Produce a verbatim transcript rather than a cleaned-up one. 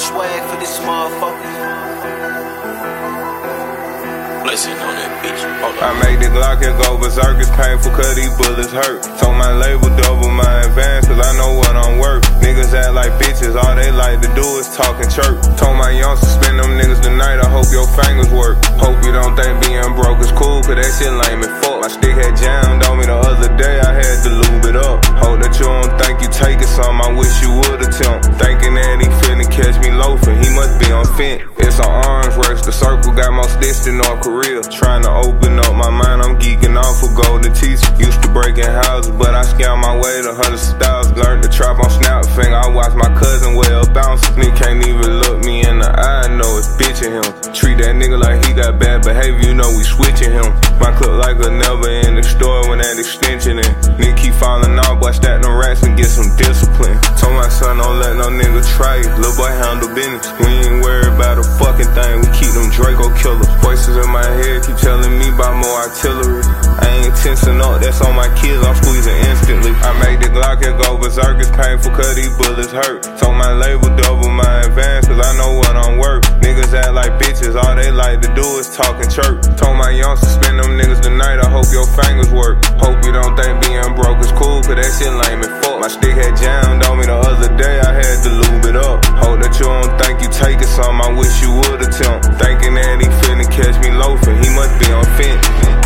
swag for this motherfucker. Listen on that bitch. Hold on. I made the Glock and go berserk, it's painful cause these bullets hurt. Told my label double my advance cause I know what I'm worth. Niggas act like bitches, all they like to do is talk and chirp. Told my young suspend them niggas tonight, I hope your fingers work. Hope you don't think being broke is cool cause that shit lame and fuck. My stick had jammed on me the other day, I had to lube it up. Hope that you don't think you taking some, I wish you would attempt. Thinking that he finna catch me loafing, he must be on fent. It's an arms race, the circle got more sticks than North Korea. Trying to open up my mind, I'm geeking off for golden teeth. Used to breaking houses, but I scammed my way to hundreds of thousands. Learned to trap on snap finger, I watch my cousin well bounce. Nigga can't even look me in the eye, I know it's bitching him. Treat that nigga like he got bad behavior, you know we switching him. My clip like a never in the store when that extension in. Nigga keep falling off, boy stack them rats and get some discipline. Told my son don't let no nigga try you, little boy handle business. We ain't worried about a fucking thing, we keep them Draco killers. Voices in my head keep telling me about more artillery. I ain't tensing up, that's on my kids, I'm squeezing instantly. I made the Glock and go berserk, it's painful cause these bullets hurt. Told my label double my advance cause I know what I'm worth. Niggas act like bitches, all they like to do is talk and chirp. Told my young suspend them niggas tonight, I hope your fingers work. Hope you don't think being broke is cool cause that shit lame and fuck. My stick had jammed on me the other day, I had to lube it up. Hope that you don't think you taking some, I wish you would attempt. Thinking that he finna catch me loafing, he must be on fent.